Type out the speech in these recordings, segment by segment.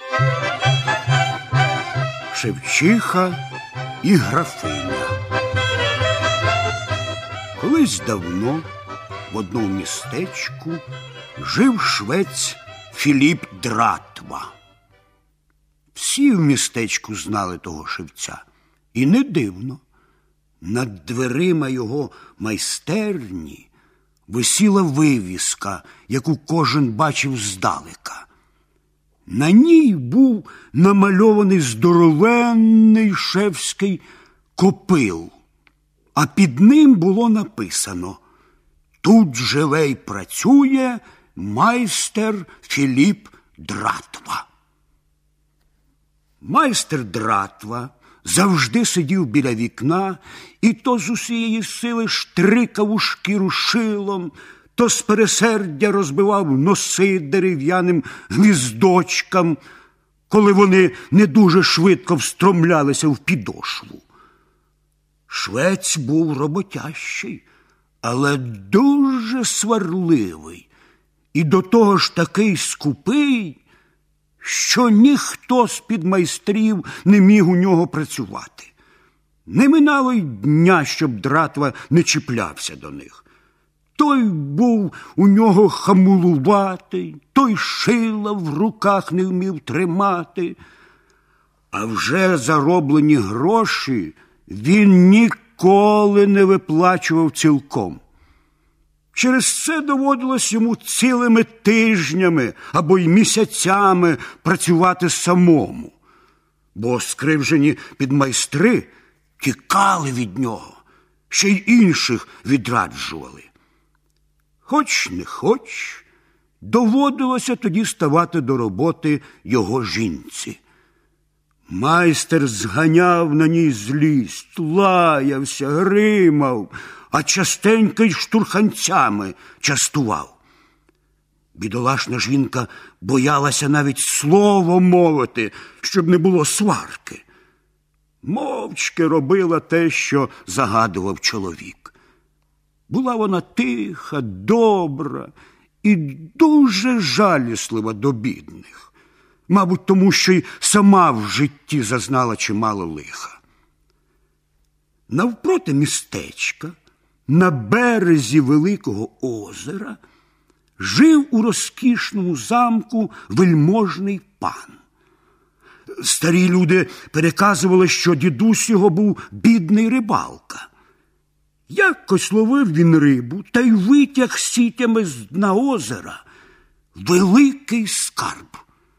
Шевчиха і графиня. Колись давно в одному містечку жив швець Філіп Дратва. Всі в містечку знали того шевця. І не дивно. Над дверима його майстерні висіла вивіска, яку кожен бачив здалека. На ній був намальований здоровенний шефський копил, а під ним було написано: «Тут живе й працює майстер Філіп Дратва». Майстер Дратва завжди сидів біля вікна і то з усієї сили штрикав у шкіру шилом, то з пересердя розбивав носи дерев'яним гвіздочкам, коли вони не дуже швидко встромлялися в підошву. Швець був роботящий, але дуже сварливий, і до того ж такий скупий, що ніхто з-під майстрів не міг у нього працювати. Не минало й дня, щоб Дратва не чіплявся до них. Той був у нього хамулуватий, той шила в руках не вмів тримати. А вже зароблені гроші він ніколи не виплачував цілком. Через це доводилось йому цілими тижнями або й місяцями працювати самому, бо скривжені підмайстри тікали від нього, ще й інших відраджували. Хоч не хоч, доводилося тоді ставати до роботи його жінці. Майстер зганяв на ній злість, лаявся, гримав, а частенько й штурханцями частував. Бідолашна жінка боялася навіть слово мовити, щоб не було сварки. Мовчки робила те, що загадував чоловік. Була вона тиха, добра і дуже жаліслива до бідних. Мабуть, тому що й сама в житті зазнала чимало лиха. Навпроти містечка, на березі великого озера, жив у розкішному замку вельможний пан. Старі люди переказували, що дідусь його був бідний рибалка. Якось ловив він рибу та й витяг сітями з дна озера великий скарб.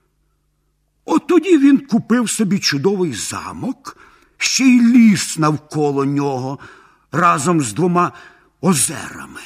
От тоді він купив собі чудовий замок, ще й ліс навколо нього, разом з 2 озерами.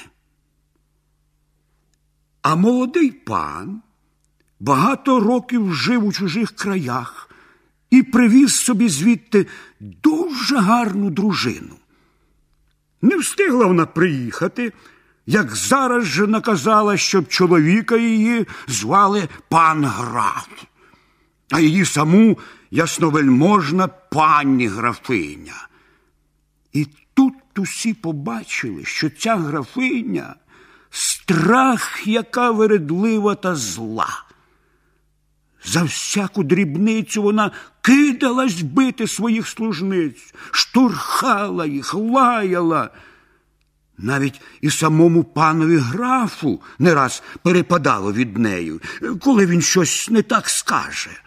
А молодий пан багато років жив у чужих краях і привіз собі звідти дуже гарну дружину. Не встигла вона приїхати, як зараз же наказала, щоб чоловіка її звали пан граф, а її саму ясновельможна пані графиня. І тут усі побачили, що ця графиня страх, яка вередлива та зла. За всяку дрібницю вона кидалась бити своїх служниць, штурхала їх, лаяла. Навіть і самому панові графу не раз перепадало від неї, коли він щось не так скаже.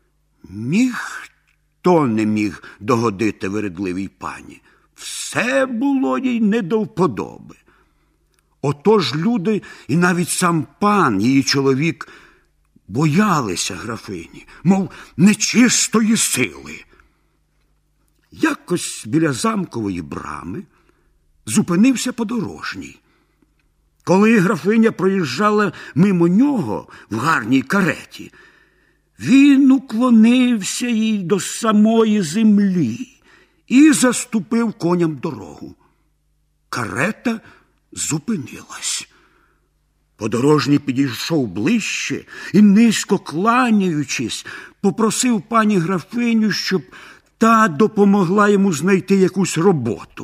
Ніхто не міг догодити вередливій пані. Все було їй не до вподоби. Отож люди, і навіть сам пан, її чоловік, боялися графині, мов нечистої сили. Якось біля замкової брами зупинився подорожній. Коли графиня проїжджала мимо нього в гарній кареті, він уклонився їй до самої землі і заступив коням дорогу. Карета зупинилась. Подорожній підійшов ближче і, низько кланяючись, попросив пані графиню, щоб та допомогла йому знайти якусь роботу.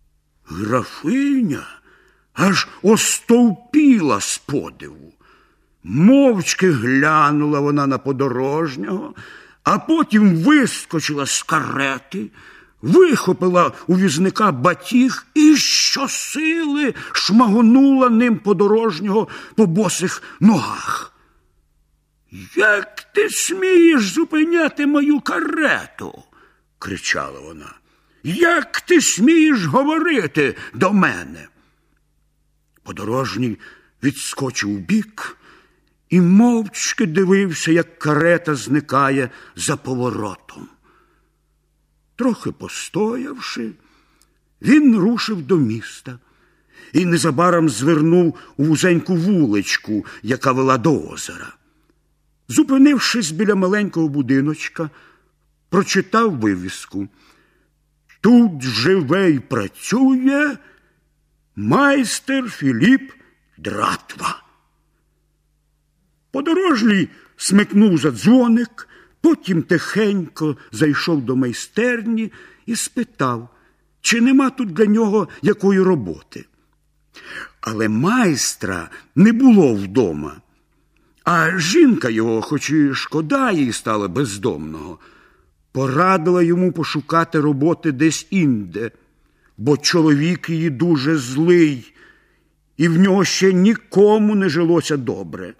Графиня аж остовпіла з подиву. Мовчки глянула вона на подорожнього, а потім вискочила з карети, вихопила у візника батіг і щосили шмагонула ним подорожнього по босих ногах. «Як ти смієш зупиняти мою карету?» – кричала вона. «Як ти смієш говорити до мене?» Подорожній відскочив убік і мовчки дивився, як карета зникає за поворотом. Трохи постоявши, він рушив до міста і незабаром звернув у вузеньку вуличку, яка вела до озера. Зупинившись біля маленького будиночка, прочитав вивіску: «Тут живе й працює майстер Філіп Дратва». Подорожній смикнув за дзвоник, потім тихенько зайшов до майстерні і спитав, чи нема тут для нього якої роботи. Але майстра не було вдома, а жінка його, хоч і шкода їй стала бездомного, порадила йому пошукати роботи десь інде, бо чоловік її дуже злий, і в нього ще нікому не жилося добре.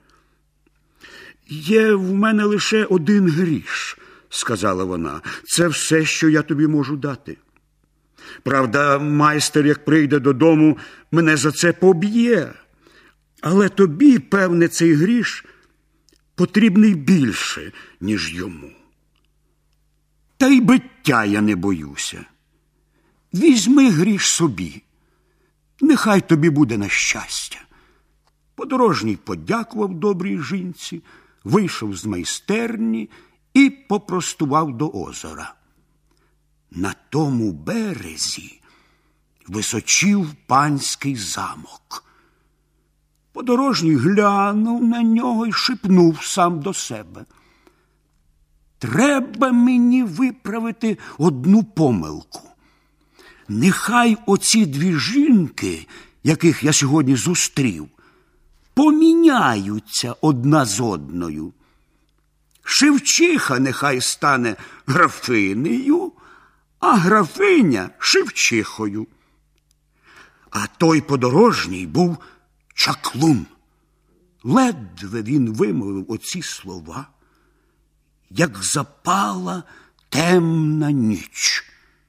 «Є в мене лише один гріш», – сказала вона, – «це все, що я тобі можу дати. Правда, майстер, як прийде додому, мене за це поб'є, але тобі, певне, цей гріш потрібний більше, ніж йому. Та й биття я не боюся. Візьми гріш собі, нехай тобі буде на щастя». Подорожній подякував добрій жінці, вийшов з майстерні і попростував до озера. На тому березі височів панський замок. Подорожній глянув на нього і шепнув сам до себе: «Треба мені виправити одну помилку. Нехай оці дві жінки, яких я сьогодні зустрів, поміняються одна з одною. Шевчиха нехай стане графинею, а графиня шевчихою». А той подорожній був чаклун. Ледве він вимовив оці слова, як запала темна ніч.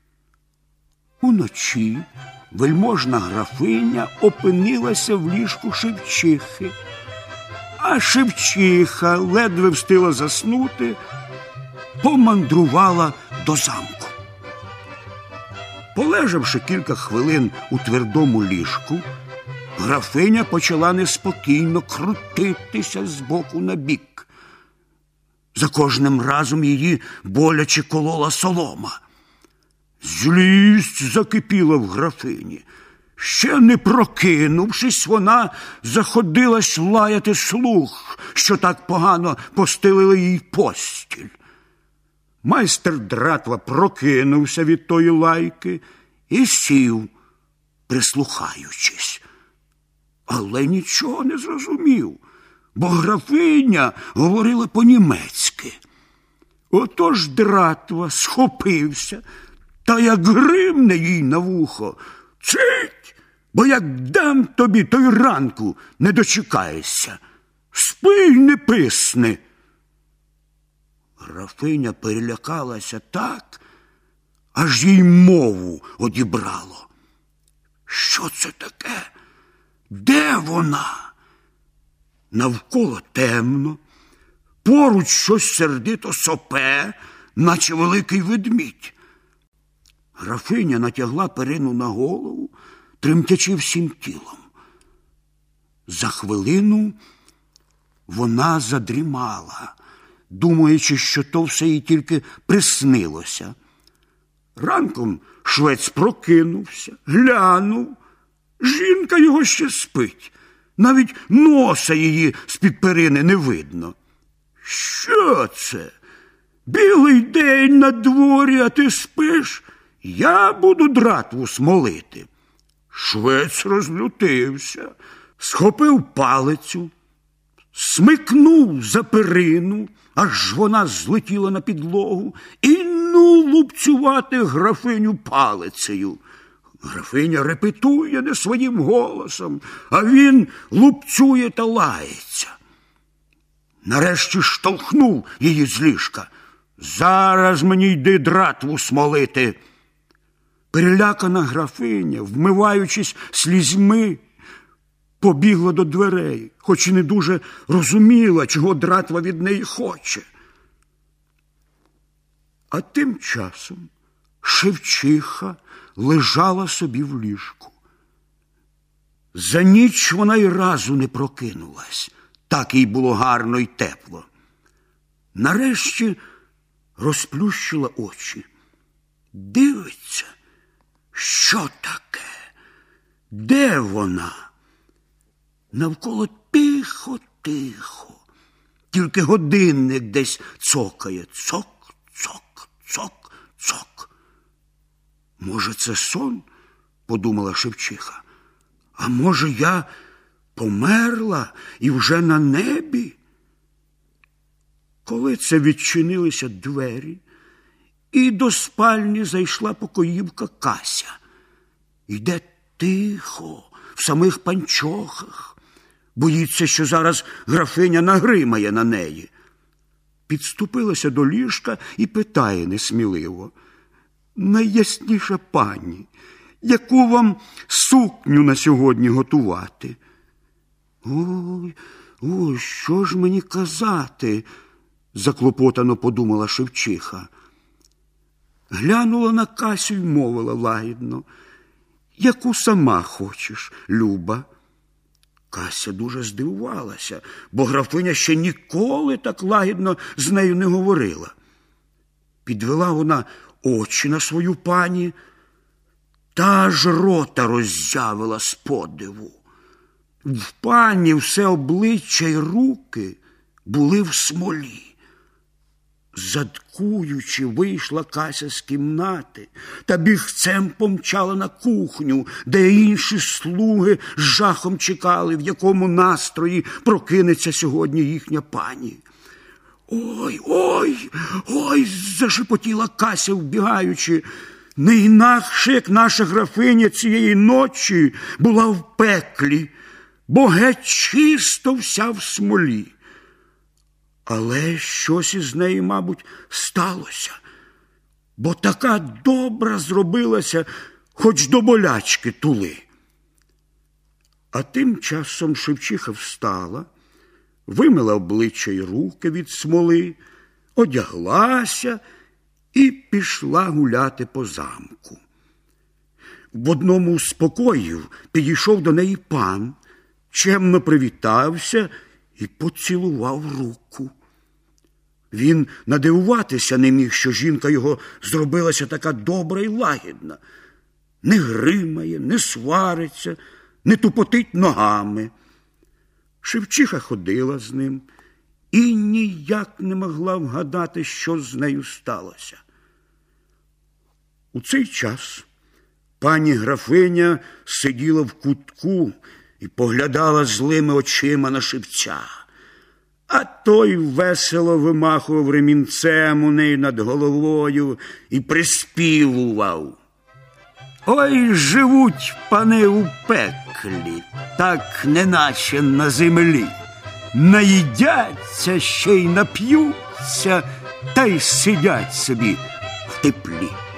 Уночі вельможна графиня опинилася в ліжку шевчихи, а шевчиха ледве встигла заснути, помандрувала до замку. Полежавши кілька хвилин у твердому ліжку, графиня почала неспокійно крутитися з боку на бік. За кожним разом її боляче колола солома. Злість закипіла в графині. Ще не прокинувшись, вона заходилась лаяти слуг, що так погано постелили їй постіль. Майстер Дратва прокинувся від тої лайки і сів, прислухаючись. Але нічого не зрозумів, бо графиня говорила по-німецьки. Отож Дратва схопився та як гримне їй на вухо: «Цить, бо як дам тобі, то й ранку не дочекаєшся. Спи й не писни». Графиня перелякалася так, аж їй мову одібрало. Що це таке? Де вона? Навколо темно, поруч щось сердито сопе, наче великий ведмідь. Графиня натягла перину на голову, тремтячи всім тілом. За хвилину вона задрімала, думаючи, що то все їй тільки приснилося. Ранком швець прокинувся, глянув. Жінка його ще спить. Навіть носа її з-під перини не видно. «Що це? Білий день на дворі, а ти спиш? Я буду Дратву смолити». Швець розлютився, схопив палицю, смикнув за перину, аж вона злетіла на підлогу, і лупцювати графиню палицею. Графиня репетує не своїм голосом, а він лупцює та лається. Нарешті штовхнув її з ліжка. «Зараз мені йди дратву смолити!» Перелякана графиня, вмиваючись слізьми, побігла до дверей, хоч і не дуже розуміла, чого дратва від неї хоче. А тим часом Шевчиха лежала собі в ліжку. За ніч вона й разу не прокинулась, так їй було гарно й тепло. Нарешті розплющила очі. Дивиться, що таке? Де вона? Навколо тихо-тихо. Тільки годинник десь цокає. Цок, цок, цок, цок. Може, це сон? Подумала Шевчиха. А може, я померла і вже на небі? Коли це відчинилися двері, і до спальні зайшла покоївка Кася. Йде тихо, в самих панчохах. Боїться, що зараз графиня нагримає на неї. Підступилася до ліжка і питає несміливо: «Найясніша пані, яку вам сукню на сьогодні готувати?» Ой, що ж мені казати?» – заклопотано подумала Шевчиха. Глянула на Касю й мовила лагідно: «Яку сама хочеш, Люба?» Кася дуже здивувалася, бо графиня ще ніколи так лагідно з нею не говорила. Підвела вона очі на свою пані, та аж рота роззявила з подиву. В пані все обличчя й руки були в смолі. Задкуючи, вийшла Кася з кімнати та бігцем помчала на кухню, де інші слуги з жахом чекали, в якому настрої прокинеться сьогодні їхня пані. Ой, зашепотіла Кася, вбігаючи. Не інакше, як наша графиня цієї ночі була в пеклі, бо геть чисто вся в смолі. Але щось із неї, мабуть, сталося, бо така добра зробилася, хоч до болячки тули. А тим часом Шевчиха встала, вимила обличчя й руки від смоли, одяглася і пішла гуляти по замку. В одному з покоїв підійшов до неї пан, чемно привітався і поцілував руку. Він надивуватися не міг, що жінка його зробилася така добра й лагідна. Не гримає, не свариться, не тупотить ногами. Шевчиха ходила з ним і ніяк не могла вгадати, що з нею сталося. У цей час пані графиня сиділа в кутку і поглядала злими очима на Шевця. А той весело вимахував ремінцем у неї над головою і приспівував: «Ой, живуть пани у пеклі, так неначе на землі. Наїдяться, ще й нап'ються, та й сидять собі в теплі».